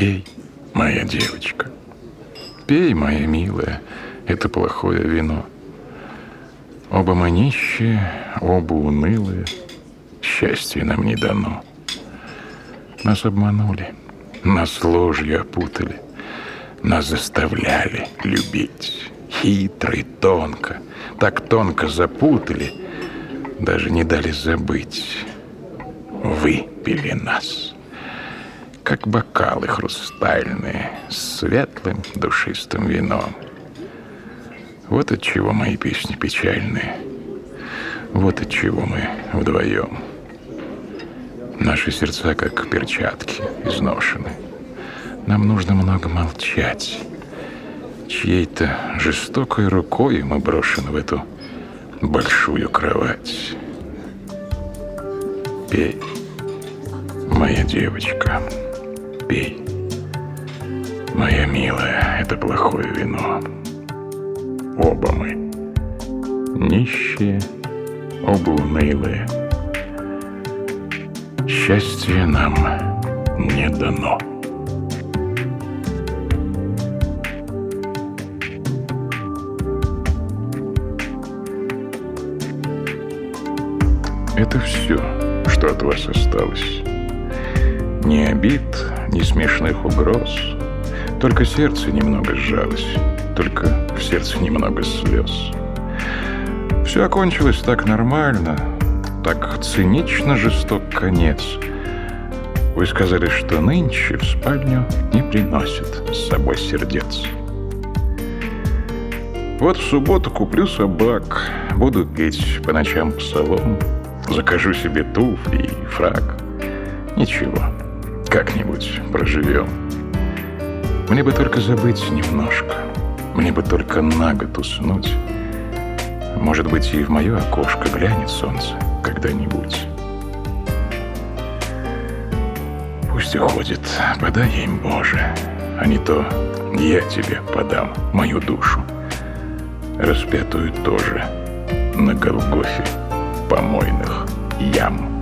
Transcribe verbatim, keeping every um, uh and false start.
Пей, моя девочка, пей, моя милая, это плохое вино. Оба мы нищие, оба унылые, счастье нам не дано. Нас обманули, нас ложью опутали, нас заставляли любить. Хитро и тонко, так тонко запутали, даже не дали забыть. Выпили нас, как бокалы хрустальные, с светлым душистым вином. Вот отчего мои песни печальные, вот отчего мы вдвоем. Наши сердца, как перчатки, изношены. Нам нужно много молчать. Чьей-то жестокой рукой мы брошены в эту большую кровать. Пей, моя девочка, пей, моя милая, это плохое вино. Оба мы нищие, оба унылые. Счастье нам не дано. Это все, что от вас осталось. Ни обид, ни смешных угроз. Только сердце немного сжалось, только в сердце немного слез. Все окончилось так нормально, так цинично жесток конец. Вы сказали, что нынче в спальню не приносят с собой сердец. Вот в субботу куплю собак, буду петь по ночам псалом, закажу себе туфли и фрак. Ничего, как-нибудь проживем. Мне бы только забыть немножко, мне бы только на год уснуть. Может быть, и в мое окошко глянет солнце когда-нибудь. Пусть уходит, подай им, Боже, а не то я тебе подам мою душу, распятую тоже на Голгофе помойных ям.